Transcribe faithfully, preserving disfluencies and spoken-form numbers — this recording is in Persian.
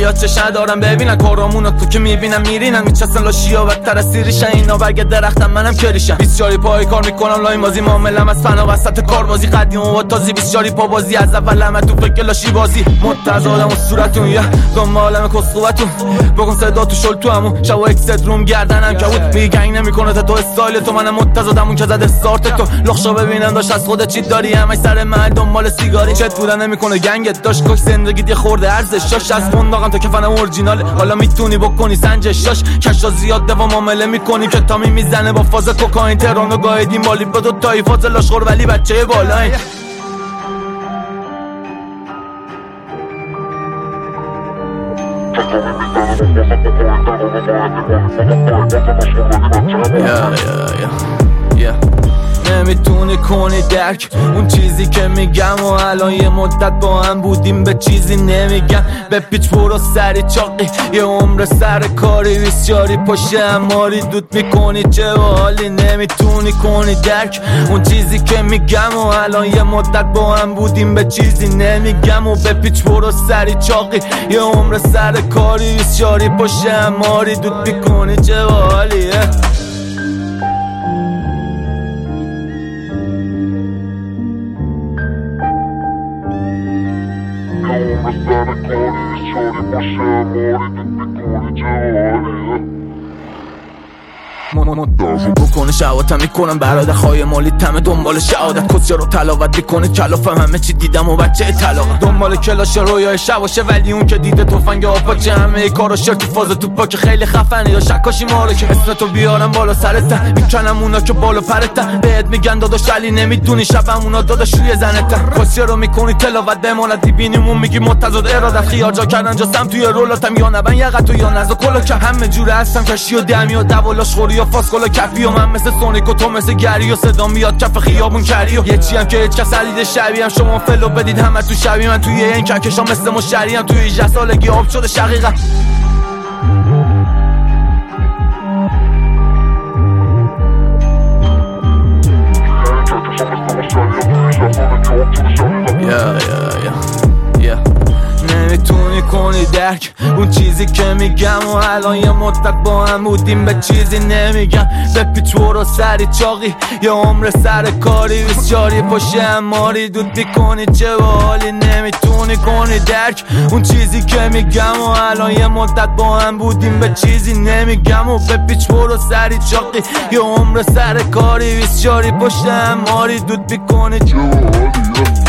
ها چش ندارم ببینن کارامونو تو که میبینم میرینن میچسن لاشیا بدتر از سیریشن اینا برگ درختم منم کریشم بیست جاری پای کار میکنم لاین بازی معاملم از فنا وسط کاربازی قدیم و تازی بیست جاری پا بازی از اول همه تو فکر لاشی بازی متضادم و صورتون یا دنبالم کس خوبتون بگم صدا تو شل تو همون شبا اکست روم گردنم که بود میگنگ نمیکنه تو استایل تو منم متضادمون که زد استارت تو لخشا ببینم داشت از خودت چی داری همش سر محل دنبال سیگاری چت بودن نمیکنه گنگت داشت کوک زندگیت یه خورده ارزشش از فندقم تو کفن اورجینال حالا میتونی بکنی سنجشاش کشا زیاد دوام عامله میکنی که تامی میزنه با فاز کوکائین تهران و گایدیم بالی با دو تایی فاز لاشخور ولی بچه بالاین yeah, yeah, yeah. Yeah. نمیتونی کنی درک اون چیزی که میگم و الان یه مدت با هم بودیم به چیزی نمیگم به پیچ برو سری چاقی یه عمر سر کاری بسیاری پاشه اماری دود میکنی چه حالی نمیتونی کنی درک اون چیزی که میگم و الان یه مدت با هم بودیم به چیزی نمیگم و به پیچ برو سری چاقی یه عمر سر کاری بسیاری پاشه اماری دود میکنی چه حالی بکنه شهواتم میکنم برادر خواهی مالی تمه دنبال شهادت کسیا رو تلاوت میکنه کلافم همه چی دیدم و بچه طلاق دنبال کلاش رویای شباشه ولی اون که دیده توفنگ آپاچه همه کارا شرط تو فاز تو پاک خیلی خفنه یا شکاشی مارو که اسم تو بیارم بالا سرتن میکنم اونا که بالا پرتن بهت میگن داداش علی نمیدونی شبم اونا داداش روی زنتن کسیا رو میکنی تلاوت دمالت دیبینیمون میگی متضاد ارادت خیار جا کردن جا سم توی رولاتم یا نبن یقت و یا نزا کلا که همه جوره هستم کشی و دمی و دولاش خوری و فاسکولا کفی و من مثل سونیک و تو مثل گری و صدا میاد کف خیابون کری و یه چی هم که هیچ کس علیده شبیه هم شما فلو بدید همه تو شبیه من توی این ککشام مثل مشتری هم توی هجده سالگی آب شده شقیقه yeah, yeah, yeah. Yeah. نمیتونی کنی درک اون چیزی که میگم و الان یه مدت با هم بودیم به چیزی نمیگم به پیچ برو سری چاقی یه عمر سر کاری بسیاری پاشه اماری دود میکنی چه حالی نمیتونی کنی درک اون چیزی که میگم و الان یه مدت با هم بودیم به چیزی نمیگم و به پیچ برو سری چاقی یه عمر سر کاری بسیاری پاشه اماری دود میکنی چه حالی